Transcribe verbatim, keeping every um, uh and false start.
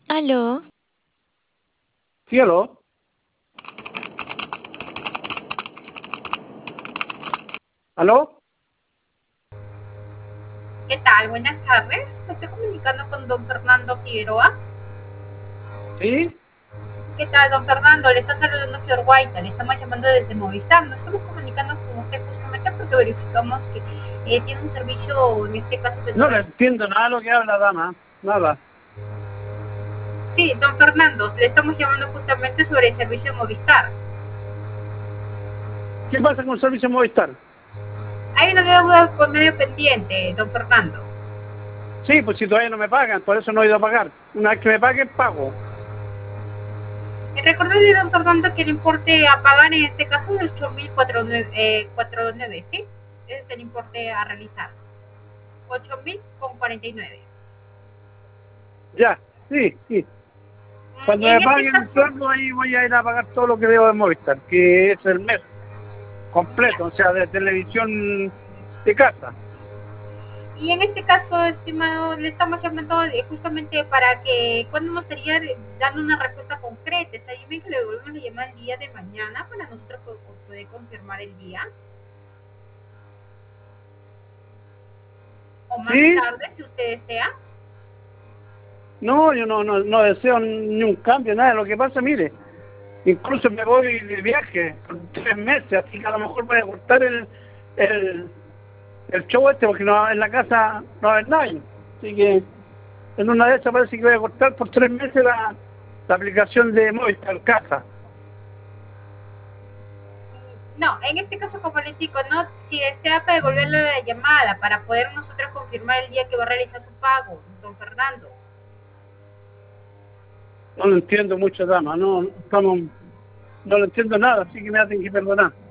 Aló, Cielo, ¿aló? ¿Qué tal? Buenas tardes. Me estoy comunicando con don Fernando Figueroa. ¿Sí? ¿Qué tal, don Fernando? Le está saludando señor Guaita. Le estamos llamando desde Movistar. Nos estamos comunicando con usted justamente porque verificamos que eh, tiene un servicio, en este caso, de No le torre. entiendo nada lo que habla, dama. Nada. Sí, don Fernando, le estamos llamando justamente sobre el servicio de Movistar. ¿Qué pasa con el servicio Movistar? Hay una deuda por medio pendiente, don Fernando. Sí, pues si todavía no me pagan, por eso no he ido a pagar. Una vez que me paguen, pago. Eh, Recordarle, don Fernando, que el importe a pagar en este caso es de ocho mil cuatrocientos nueve, ¿sí? Ese es el importe a realizar. ocho mil con cuarenta y nueve. Ya, sí, sí. Cuando En me este paguen el caso, sueldo, ahí voy a ir a pagar todo lo que debo de Movistar, que es el mes completo, o sea, de televisión de casa. y en este caso, estimado, le estamos llamando justamente para que cuando nos estaría dando una respuesta concreta. Está bien que le devolvemos la llamada el día de mañana para nosotros poder confirmar el día, o más ¿Sí? tarde si usted desea. No, yo no, no, no deseo ni un cambio, nada. Lo que pasa, mire, incluso me voy de viaje por tres meses, así que a lo mejor voy a cortar el, el, el show este, porque no, en la casa no va a haber nadie. Así que en una de esas parece que voy a cortar por tres meses la, la aplicación de Movistar Casa. No, en este caso, como les digo, no, si desea para devolverle la llamada para poder nosotros confirmar el día que va a realizar su pago, don Fernando. No lo entiendo mucho, dama, no, estamos, no lo entiendo nada, así que me hacen que perdonar.